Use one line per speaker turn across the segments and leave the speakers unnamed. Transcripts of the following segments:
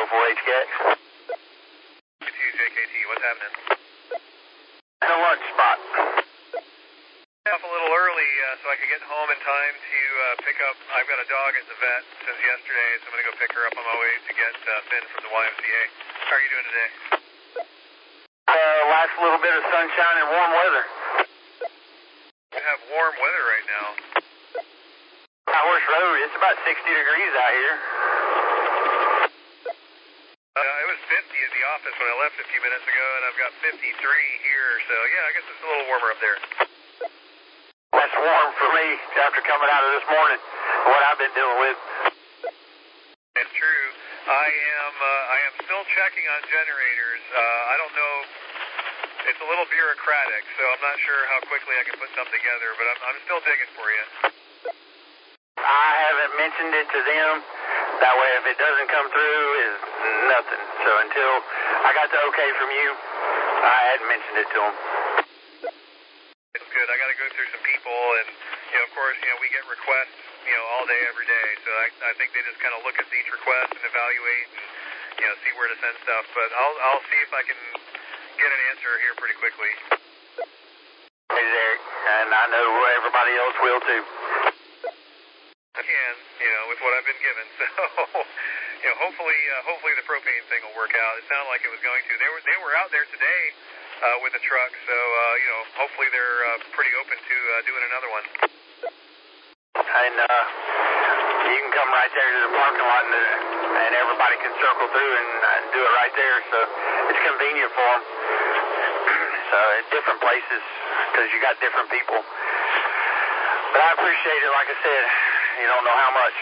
KO4HKX.
JKT, what's happening?
In a lunch spot.
Off a little early so I could get home in time to pick up. I've got a dog at the vet since yesterday, so I'm going to go pick her up on my way to get Finn from the YMCA. How are you doing today?
Last little bit of sunshine and warm weather.
You have warm weather right now.
Horse Road, it's about 60 degrees out here.
It was 50 at the office when I left a few minutes ago, and I've got 53 here, so yeah, I guess it's a little warmer up there.
That's warm for me after coming out of this morning, what I've been dealing with.
It's true. I am still checking on generators. I don't know. It's a little bureaucratic, so I'm not sure how quickly I can put something together, but I'm still digging for you.
I haven't mentioned it to them. That way, if it doesn't come through, it's nothing. So until I got the okay from you, I hadn't mentioned it to them.
It's good. I got to go through some people, and of course, we get requests, all day, every day. So I think they just kind of look at each request and evaluate, and see where to send stuff. But I'll see if I can get an answer here pretty quickly.
Hey, Eric, and I know everybody else will too.
I can, with what I've been given. So, hopefully the propane thing will work out. It sounded like it was going to. They were out there today with a truck, so hopefully they're pretty open to doing another one.
And you can come right there to the parking lot, and everybody can circle through and do it right there. So it's convenient for them. So at different places, because you got different people. But I appreciate it. Like I said, you don't know how much.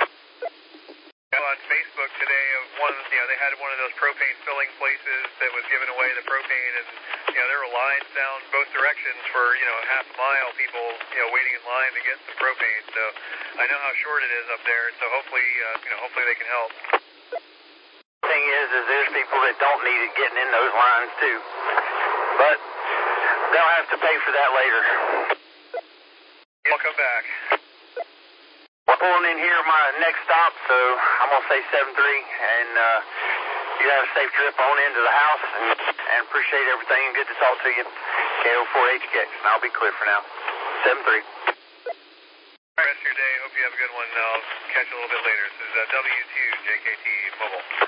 On Facebook today, they had one of those propane filling places that was giving away the propane, and there were lines down both directions for half a mile. People waiting in line to get some propane. So I know how short it is up there. So hopefully they can help.
The thing is there's people that don't need it getting in those lines too, but they'll have to pay for that later.
I'll come back.
We're pulling in here at my next stop, so I'm going to say 7-3, and you have a safe trip on into the house, and appreciate everything, and good to talk to you. KO4HKX, and I'll be clear for now. 7-3.
Rest of your day. Hope you have a good one. I'll catch you a little bit later. This is W2 JKT Mobile.